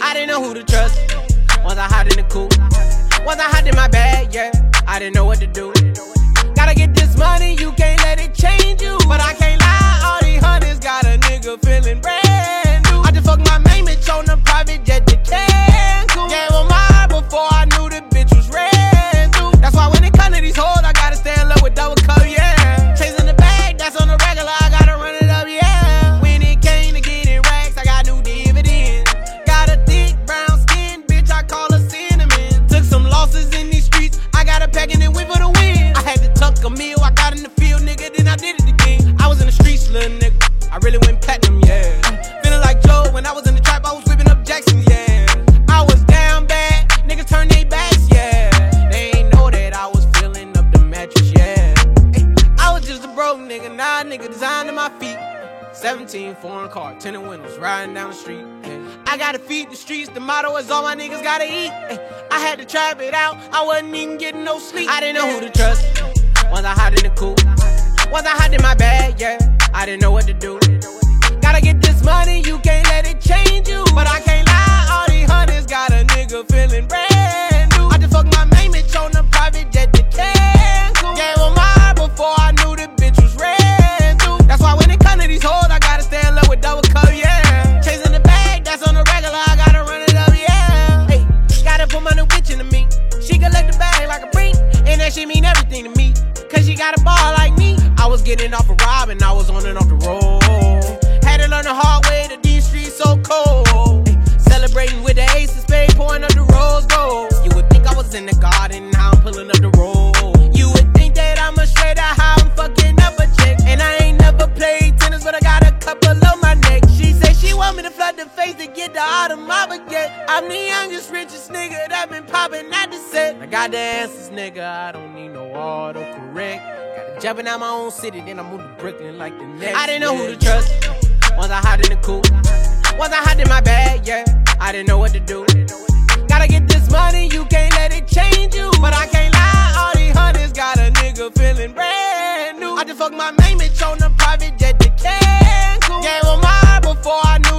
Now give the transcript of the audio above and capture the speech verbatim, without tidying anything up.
I didn't know who to trust. Once I hide in the coupe, once I hide in my bag, yeah, I didn't know what to do. Gotta get this money, you can't let it change you. But I can't lie, all these hundreds got a nigga feeling brand new. I just fucked my main bitch on the private jet to Cancun. Gave her mine before I knew the bitch was ran through. That's why when it come to these hoes, I gotta stay in love with double cup, yeah. Chasing the bag, that's on the regular, I gotta run it up, yeah. When it came to getting racks, I got new dividends. Got a thick brown skin, bitch, I call her cinnamon. Took some losses in these streets, I got a pack and then win for the win. I had to tuck a meal, I got in the field, nigga, then I did it again. I was in the streets, little nigga, I really went platinum, yeah. Feeling like Joe, when I was in the trap, I was whipping up Jackson, yeah. I was down bad, niggas turned their backs, yeah. They ain't know that I was filling up the mattress, yeah. Ay, I was just a broke nigga, now a nigga designing my feet. seventeen foreign car, tinted windows, riding down the street, yeah. I gotta feed the streets, the motto is all my niggas gotta eat. Ay, I had to trap it out, I wasn't even getting no sleep. I didn't know who to trust, once I hide in the coupe, once I hide in my bag, yeah, I didn't know what to do. Gotta get this money, you can't let it change you. But I can't lie, all these hundreds got a nigga feeling brand new. I just fucked my main bitch on the private jet to Cancun. Gave her mine before I knew the bitch was ran through. That's why when it come to these hoes, I gotta stay in love with double cup, yeah. Chasing the bag, that's on the regular, I gotta run it up, yeah. Hey, gotta put my new bitch into me. She collect the bag like a brink, and that shit mean everything to me. Cause she got a ball like me. I was getting off a rob and I was on and off the road. Had to learn the hard way that these streets so cold. Ay, celebrating with the ace of spade, pouring up the rose gold. You would think I was in the garden, now I'm pulling up the road. You would think that I'm a straight out how I'm fucking up a chick. And I ain't never played tennis, but I got a couple on my neck. She said she want me to flood the face to get the autumn I get. I'm the youngest, richest nigga that been popping at the set. I got the answers, nigga, I don't need no autocorrect. Jumping out my own city, then I moved to Brooklyn like the next. I didn't know who to trust. Once I hide in the coupe, once I hide in my bag, yeah, I didn't know what to do. Gotta get this money, you can't let it change you. But I can't lie, all these hundreds got a nigga feeling brand new. I just fucked my main bitch on the private jet to Cancun. Gave her mine before I knew